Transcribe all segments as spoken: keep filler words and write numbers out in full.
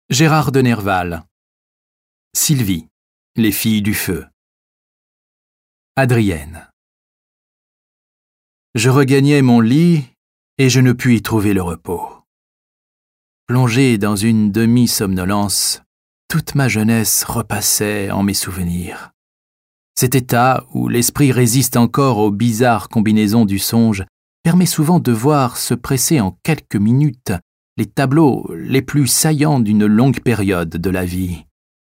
Gérard de Nerval. Sylvie, les filles du feu. Adrienne. Je regagnai mon lit et je ne pus y trouver le repos. Plongé dans une demi-somnolence, toute ma jeunesse repassait en mes souvenirs. Cet état où l'esprit résiste encore aux bizarres combinaisons du songe permet souvent de voir se presser en quelques minutes les tableaux les plus saillants d'une longue période de la vie.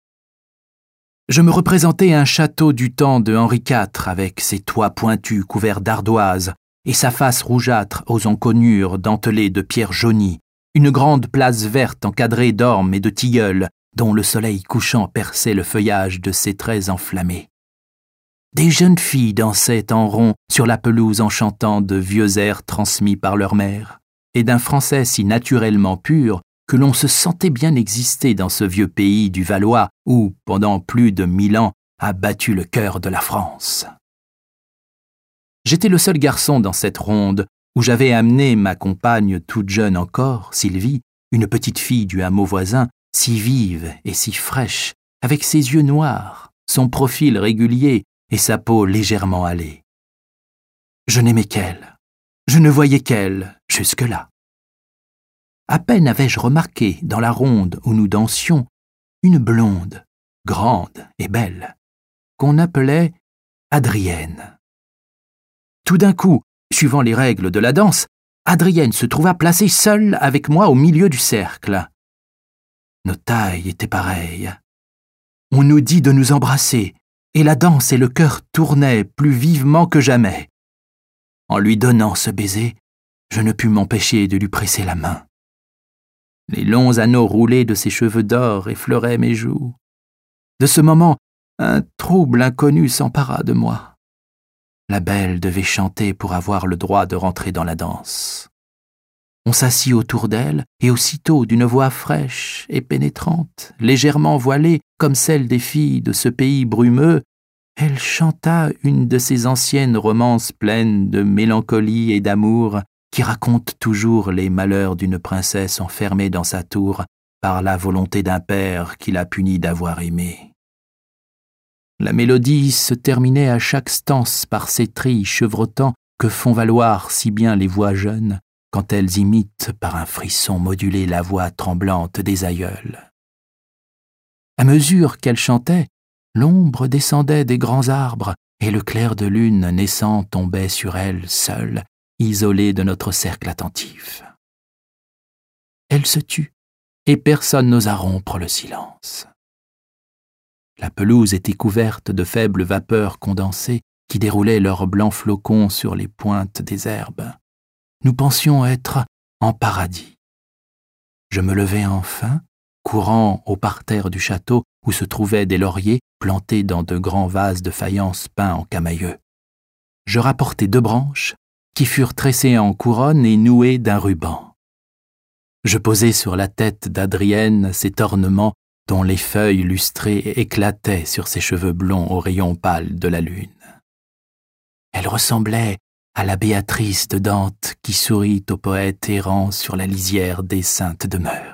Je me représentais un château du temps de Henri quatre avec ses toits pointus couverts d'ardoises et sa face rougeâtre aux encoignures dentelées de pierres jaunies, une grande place verte encadrée d'ormes et de tilleuls dont le soleil couchant perçait le feuillage de ses traits enflammés. Des jeunes filles dansaient en rond sur la pelouse en chantant de vieux airs transmis par leur mère, et d'un français si naturellement pur que l'on se sentait bien exister dans ce vieux pays du Valois où, pendant plus de mille ans, a battu le cœur de la France. J'étais le seul garçon dans cette ronde où j'avais amené ma compagne toute jeune encore, Sylvie, une petite fille du hameau voisin, si vive et si fraîche, avec ses yeux noirs, son profil régulier et sa peau légèrement hâlée. Je n'aimais qu'elle. Je ne voyais qu'elle, jusque-là. À peine avais-je remarqué, dans la ronde où nous dansions, une blonde, grande et belle, qu'on appelait Adrienne. Tout d'un coup, suivant les règles de la danse, Adrienne se trouva placée seule avec moi au milieu du cercle. Nos tailles étaient pareilles. On nous dit de nous embrasser, et la danse et le cœur tournaient plus vivement que jamais. En lui donnant ce baiser, je ne pus m'empêcher de lui presser la main. Les longs anneaux roulés de ses cheveux d'or effleuraient mes joues. De ce moment, un trouble inconnu s'empara de moi. La belle devait chanter pour avoir le droit de rentrer dans la danse. On s'assit autour d'elle, et aussitôt, d'une voix fraîche et pénétrante, légèrement voilée comme celle des filles de ce pays brumeux, elle chanta une de ces anciennes romances pleines de mélancolie et d'amour qui racontent toujours les malheurs d'une princesse enfermée dans sa tour par la volonté d'un père qui l'a punie d'avoir aimé. La mélodie se terminait à chaque stance par ces trilles chevrotants que font valoir si bien les voix jeunes quand elles imitent par un frisson modulé la voix tremblante des aïeuls. À mesure qu'elle chantait, l'ombre descendait des grands arbres et le clair de lune naissant tombait sur elle seule, isolée de notre cercle attentif. Elle se tut et personne n'osa rompre le silence. La pelouse était couverte de faibles vapeurs condensées qui déroulaient leurs blancs flocons sur les pointes des herbes. Nous pensions être en paradis. Je me levai enfin, courant au parterre du château où se trouvaient des lauriers plantés dans de grands vases de faïence peints en camaïeux. Je rapportai deux branches qui furent tressées en couronne et nouées d'un ruban. Je posai sur la tête d'Adrienne cet ornement dont les feuilles lustrées éclataient sur ses cheveux blonds aux rayons pâles de la lune. Elle ressemblait à la Béatrice de Dante qui sourit au poète errant sur la lisière des saintes demeures.